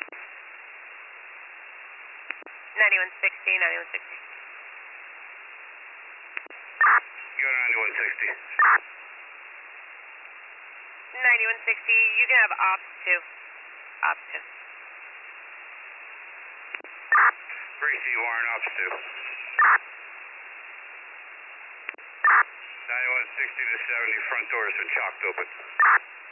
9160, 9160. Go to 9160. 9160, you can have ops 2. Ops 2. 3C Warren, ops 2. 9160 to 70, front door has been chalked open.